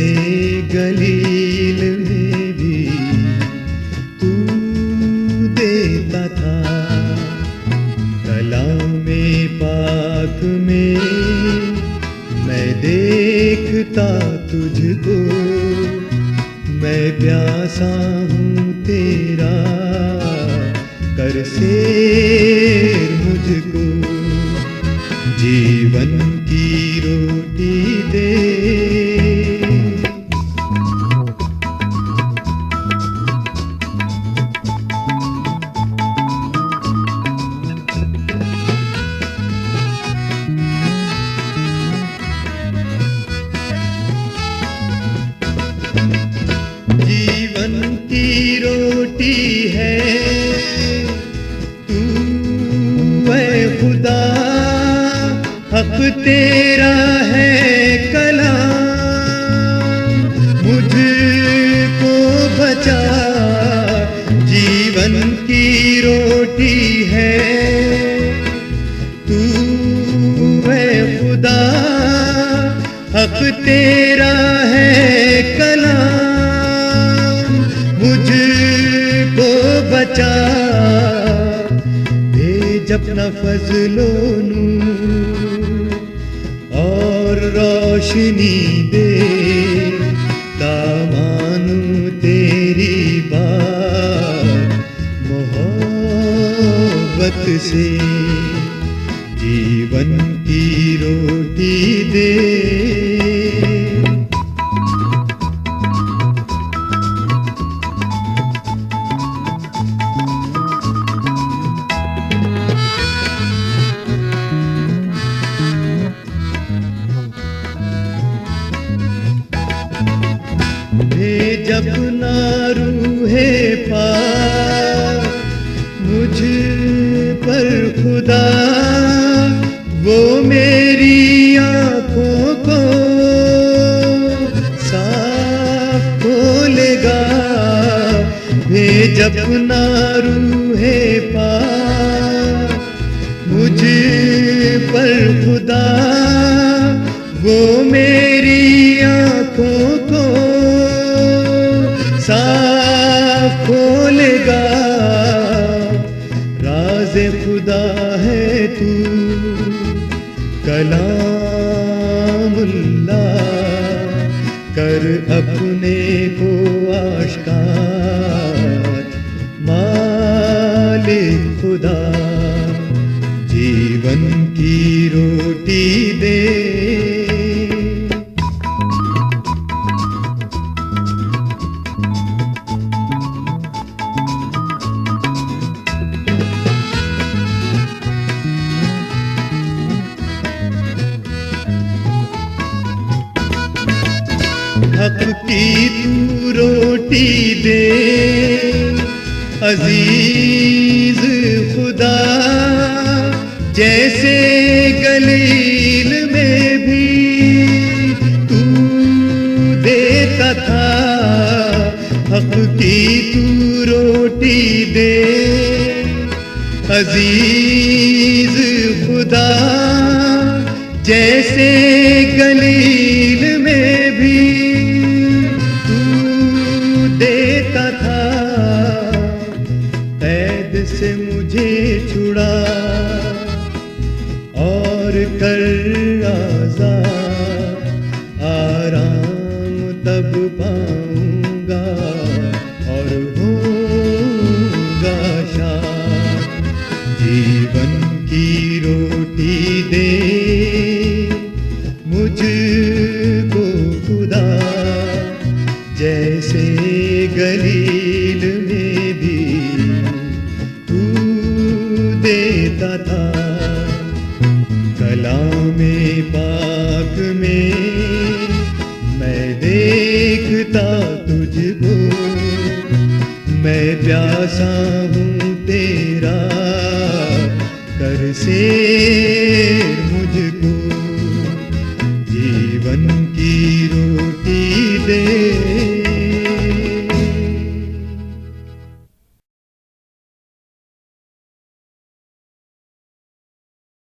गलील में भी तू देता था, कलामे पाक में मैं देखता तुझको। मैं प्यासा हूँ तेरा, कर सेर मुझको, जीवन की रोटी दे। जीवन की रोटी है तू ऐ खुदा, हक तेरा है कलाम, मुझको बचा। जीवन की रोटी है तू ऐ खुदा, हक तेरा है कलाम, मुझको बचा। भेज अपना फजलो नूर और रोशनी दे, दामानू तेरी बात मोहब्बत से, जीवन की रोटी दे। भेज अपना रूहे पाक मुझ पर खुदा, वो मेरी आँखों को साफ खोलेगा। भेज अपना रूहे पाक मुझ पर खुदा, वो मेरी आँखों को साफ खोलेगा। राज़े खुदा है तू कलामुल्लाह, कर अपने को आश्कार मालिक खुदा, जीवन की रोटी दे। हक की तू रोटी दे अजीज खुदा, जैसे गलील में भी तू देता था। हक की तू रोटी दे अजीज खुदा, जैसे गलील में भी तू देता था। कैद से मुझे छुड़ा और कर आज़ाद, आराम तब पाऊंगा और होऊंगा शाद। जीवन की रोटी दे मुझको खुदा, जैसे गलील में भी तू देता था। कलामे पाक में मैं देखता तुझको। मैं प्यासा हूँ तेरा, कर सेर मुझको, जीवन की रोटी दे।